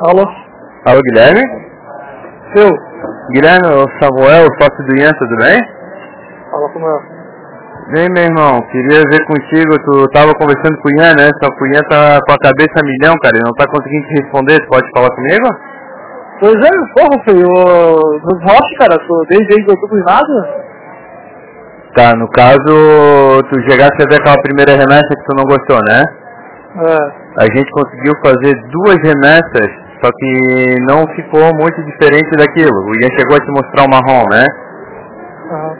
Alô? Alô, Guilherme? Eu? Guilherme, o Samuel, sócio do Ian, tudo bem? Alô, Samuel. Bem, meu irmão, queria ver contigo, tu tava conversando com o Ian, né? Só que o Ian tá com a cabeça a milhão, cara, ele não tá conseguindo te responder, tu pode falar comigo? Pois é, porra, filho, nos rocha, cara, desde outubro e nada. Tá, no caso, tu chegaste a ver aquela primeira remessa que tu não gostou, né? É. A gente conseguiu fazer 2 remessas, só que não ficou muito diferente daquilo. O Ian chegou a te mostrar o marrom, né? Aham.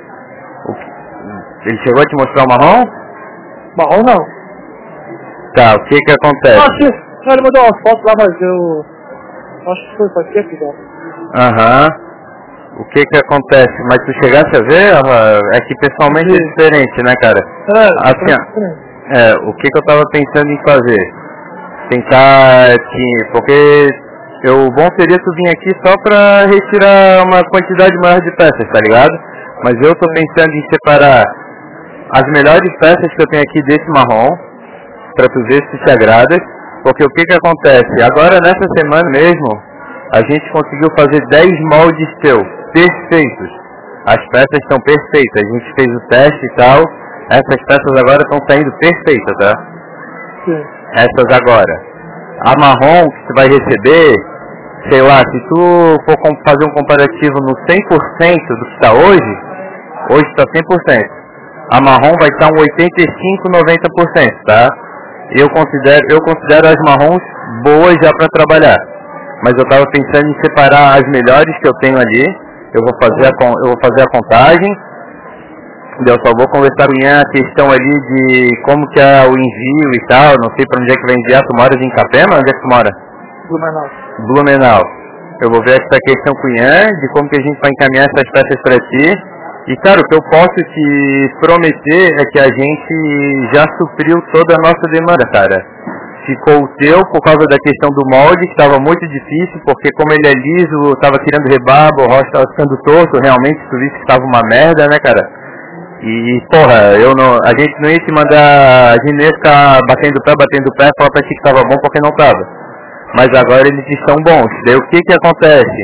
Ele chegou a te mostrar o marrom? Marrom não. Tá, o que que acontece? Ah, sim, não, ele mandou umas fotos lá, mas eu... acho que foi pra quê, filho? Aham. O que que acontece? Mas tu chegasse a ver? É que pessoalmente é diferente, né, cara? Assim, ó, o que que eu tava pensando em fazer? Tentar porque o bom seria tu vir aqui só pra retirar uma quantidade maior de peças, tá ligado? Mas eu tô pensando em separar as melhores peças que eu tenho aqui desse marrom, pra tu ver se te agrada. Porque o que que acontece? Agora nessa semana mesmo, a gente conseguiu fazer 10 moldes teus, perfeitos. As peças estão perfeitas, a gente fez o teste e tal. Essas peças agora estão saindo perfeitas, tá? Sim. Essas agora. A marrom que tu vai receber, sei lá, se tu for fazer um comparativo no 100% do que está hoje está 100%. A marrom vai estar um 85, 90%, tá? Eu considero as marrons boas já para trabalhar. Mas eu estava pensando em separar as melhores que eu tenho ali. Eu vou fazer a contagem. Eu só vou conversar com a questão ali de como que é o envio e tal. Não sei para onde é que vai enviar. Tu moras em Capema? Onde é que tu mora? Blumenau. Blumenau. Eu vou ver essa questão com o Ian, de como que a gente vai encaminhar essas peças para ti. E, cara, o que eu posso te prometer é que a gente já supriu toda a nossa demanda, cara. Ficou o teu por causa da questão do molde, que estava muito difícil, porque como ele é liso, estava tirando rebabo, o rosto estava ficando torto, realmente tu viste que estava uma merda, né, cara? E, porra, a gente não ia te mandar, a gente não ia ficar batendo o pé, falar pra ti que estava bom porque não estava. Mas agora eles estão bons. Daí o que que acontece?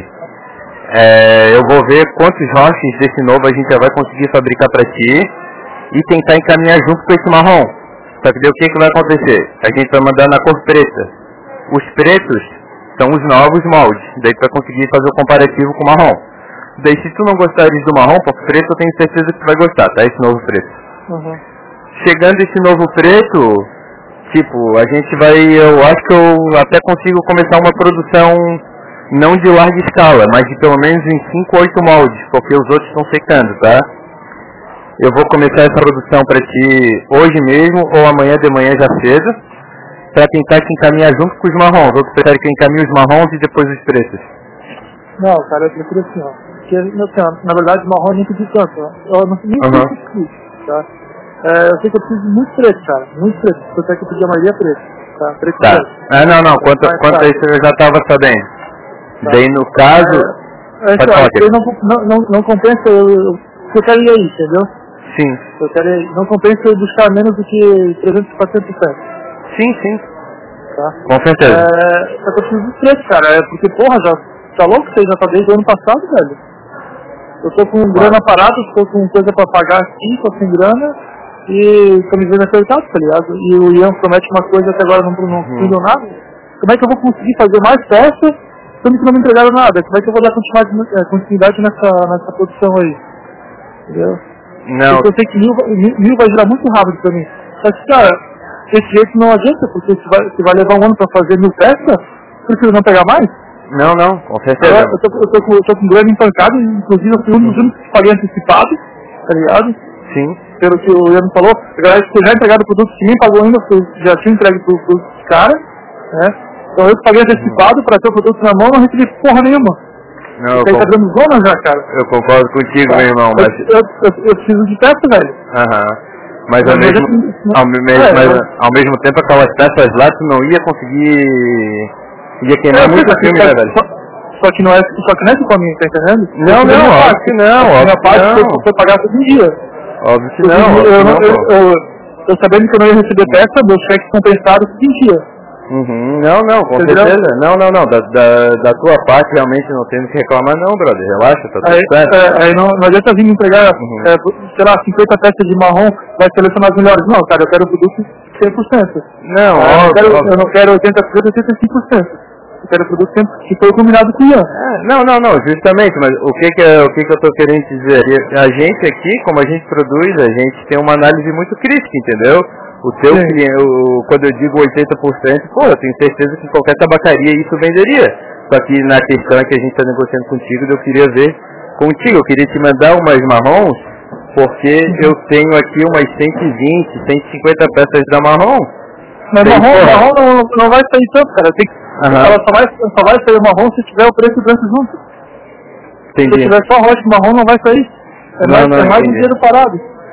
Eu vou ver quantos roches desse novo a gente já vai conseguir fabricar pra ti e tentar encaminhar junto com esse marrom. Só que daí o que que vai acontecer? A gente vai mandar na cor preta. Os pretos são os novos moldes. Daí tu vai conseguir fazer o comparativo com o marrom. Daí se tu não gostares do marrom, porque preto eu tenho certeza que tu vai gostar, tá? Esse novo preto. Uhum. Chegando esse novo preto, tipo, a gente vai, eu acho que eu até consigo começar uma produção não de larga escala, mas de pelo menos em 5, 8 moldes, porque os outros estão secando, tá? Eu vou começar essa produção pra ti hoje mesmo ou amanhã de manhã já cedo, pra tentar te encaminhar junto com os marrons. Ou tu prefere que eu encaminhe os marrons e depois os pretos? Não, cara, eu prefiro assim, ó. Porque, assim, na verdade, marrom nem pedi tanto, ó. Eu não sei nem o que é, tá? Eu sei que eu preciso de muito preto, cara. Muito preto. Eu sei que eu pedi a maioria preto. Tá? Preto. Tá. Não. Quanto a isso eu já tava sabendo. Tá. Daí no caso... não compensa eu quero ir aí, entendeu? Sim. Eu quero ir, não compensa eu buscar menos do que 300, 400 peças. Sim. Tá? Com certeza. Só que eu preciso de preto, cara. Porque, porra, já tá louco? Você já tá desde o ano passado, velho. Eu tô com grana parada, tô com coisa pra pagar aqui, tô sem grana. E tô me vendo acertado, tá ligado? E o Ian promete uma coisa até agora não deu nada. Como é que eu vou conseguir fazer mais peças sendo que não me entregaram nada? Como é que eu vou dar continuidade nessa produção aí? Entendeu? Não. Porque eu sei que mil vai girar muito rápido pra mim. Só que, cara, desse jeito não adianta, porque se vai levar um ano pra fazer 1000 peças, preciso não pegar mais? Não, com certeza. Eu tô com grana empancada, inclusive eu fui um dos únicos que paguei antecipado, tá ligado? Sim. Pelo que o Ian falou, a galera que já entregado o produto que nem pagou ainda, já tinha entregue pro cara, né? Então eu paguei antecipado pra ter o produto na mão, não recebi porra nenhuma. Não, tá dando zona já, cara. Eu concordo contigo, meu irmão, mas... Eu preciso de peça, velho. Mas ao mesmo tempo aquelas peças lá tu não ia conseguir... Ia queimar muito filme, né, velho? Só que não é esse o caminho, tá entendendo? Não, óbvio que não. Minha parte foi pagar todo dia. Óbvio que não. Eu sabendo que eu não ia receber peça, meus cheques são pensados 15 dias. Não, com certeza. Não. Da tua parte realmente não temos que reclamar não, brother. Relaxa, tá tudo certo. Aí não adianta vir me entregar, sei lá, 50 peças de marrom, vai selecionar as melhores. Não, cara, eu quero o produto 100%. Não, eu não quero 80%, 85%. Eu quero o produto que foi combinado com o Ian. Não, justamente, mas o que eu tô querendo dizer? A gente aqui, como a gente produz, a gente tem uma análise muito crítica, entendeu? O teu cliente, quando eu digo 80%, pô, eu tenho certeza que qualquer tabacaria isso venderia. Só que na questão que a gente está negociando contigo, eu queria ver contigo, eu queria te mandar umas marrons, porque eu tenho aqui umas 120, 150 peças da marrom. Mas marrom não vai sair tanto, cara. Ela só vai sair o marrom se tiver o preço branco junto. Entendi. Se tiver só rocha e marrom, não vai sair. É mais um dinheiro parado.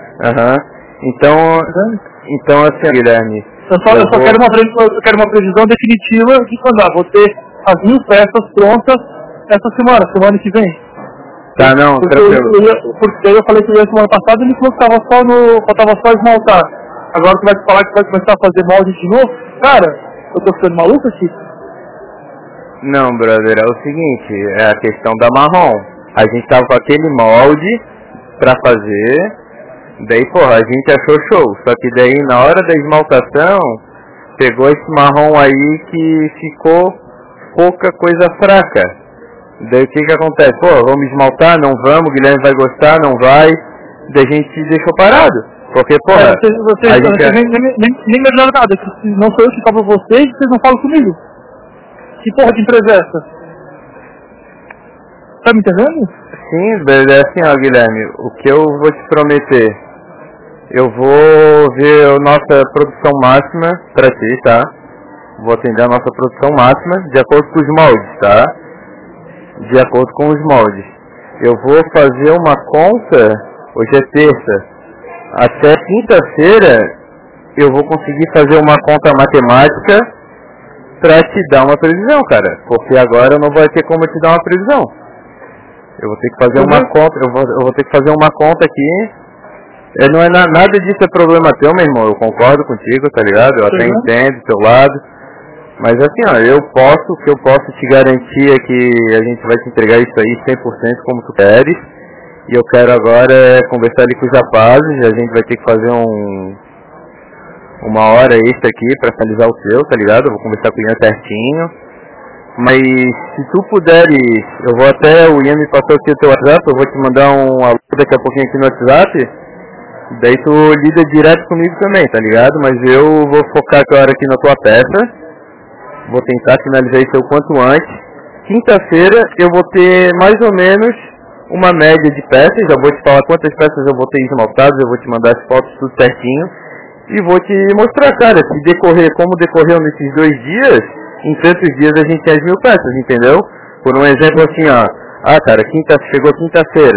Então assim, Guilherme. Eu só quero uma previsão definitiva de quando vou ter as 1000 peças prontas essa semana que vem. Tá, não, tranquilo. Porque eu falei que eu ia semana passada e ele falou que faltava só esmaltar. Agora tu vai te falar que vai começar a fazer molde de novo? Cara, eu tô ficando maluco aqui. Não, brother, é o seguinte, é a questão da marrom. A gente tava com aquele molde pra fazer, daí, porra, a gente achou show. Só que daí, na hora da esmaltação, pegou esse marrom aí que ficou pouca coisa fraca. Daí o que acontece? Pô, vamos esmaltar? Não vamos, o Guilherme vai gostar? Não vai? Daí a gente deixou parado. Porque, porra... Vocês nem me ajudaram nada. Não sou eu que falo vocês não falam comigo. Que porra de empresa é essa? Tá me entendendo? Sim, é assim, ó, Guilherme. O que eu vou te prometer? Eu vou ver a nossa produção máxima pra ti, tá? Vou atender a nossa produção máxima de acordo com os moldes, tá? De acordo com os moldes. Eu vou fazer uma conta, hoje é terça, até quinta-feira eu vou conseguir fazer uma conta matemática pra te dar uma previsão, cara. Porque agora não vai ter como te dar uma previsão. Eu vou ter que fazer uma conta, eu vou ter que fazer uma conta aqui. Não é nada disso é problema teu, meu irmão. Eu concordo contigo, tá ligado? Eu até entendo do teu lado. Mas assim, ó, o que eu posso te garantir é que a gente vai te entregar isso aí 100% como tu queres. E eu quero agora conversar ali com os rapazes. A gente vai ter que fazer uma hora extra aqui pra finalizar o teu, tá ligado? Eu vou conversar com o Ian certinho. Mas se tu puderes, o Ian me passou aqui o teu WhatsApp, eu vou te mandar um alô daqui a pouquinho aqui no WhatsApp. Daí tu lida direto comigo também, tá ligado? Mas eu vou focar agora aqui na tua peça. Vou tentar finalizar isso o quanto antes. Quinta-feira eu vou ter mais ou menos uma média de peças. Já vou te falar quantas peças eu vou ter esmaltadas. Eu vou te mandar as fotos tudo certinho. E vou te mostrar, cara, se decorrer como decorreu nesses 2 dias, em tantos dias a gente tem as 1000 peças, entendeu? Por um exemplo assim, ó. Cara, chegou quinta-feira,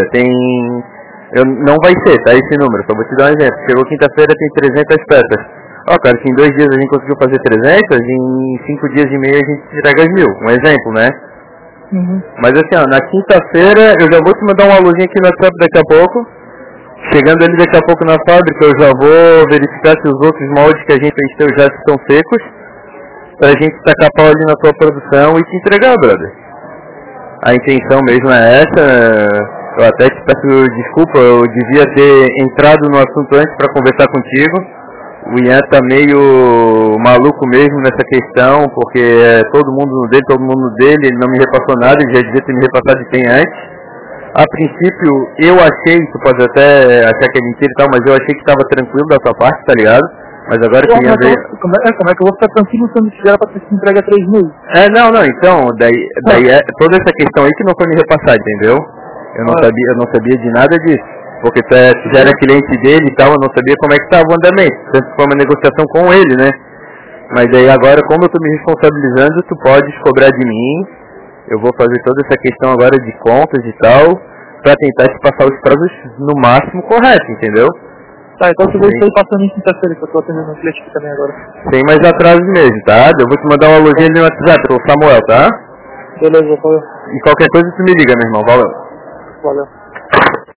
não vai ser, tá? Esse número, só vou te dar um exemplo. Chegou quinta-feira, tem 300 peças. Cara, se em 2 dias a gente conseguiu fazer 300, em 5 dias e meio a gente entrega as 1000. Um exemplo, né? Mas assim, ó, na quinta-feira eu já vou te mandar uma luzinha aqui no WhatsApp daqui a pouco. Chegando ali daqui a pouco na fábrica, eu já vou verificar se os outros moldes que a gente fez já estão secos, pra gente tacar pau ali na tua produção e te entregar, brother. A intenção mesmo é essa. Eu até te peço desculpa, eu devia ter entrado no assunto antes pra conversar contigo. O Ian tá meio maluco mesmo nessa questão, porque todo mundo dele, ele não me repassou nada, ele já devia ter me repassado de quem antes. A princípio, eu achei, tu pode até achar que é mentira e tal, mas eu achei que estava tranquilo da tua parte, tá ligado? Mas agora que Ian veio... Como é que eu vou ficar tranquilo se eu não tiver pra ter que entregar 3.000? Não, então, daí toda essa questão aí que não foi me repassar, entendeu? Eu não sabia de nada disso. Porque tu já era cliente dele e tal, eu não sabia como é que estava o andamento. Tanto que foi uma negociação com ele, né? Mas aí agora, como eu tô me responsabilizando, tu podes cobrar de mim. Eu vou fazer toda essa questão agora de contas e tal, pra tentar te passar os prazos no máximo correto, entendeu? Tá, então tu vê isso aí passando em quinta-feira, que eu tô atendendo um cliente aqui também agora. Sem mais atrasos mesmo, tá? Eu vou te mandar uma luzinha ali no WhatsApp, o Samuel, tá? Beleza, valeu. E qualquer coisa tu me liga, meu irmão, valeu. Valeu.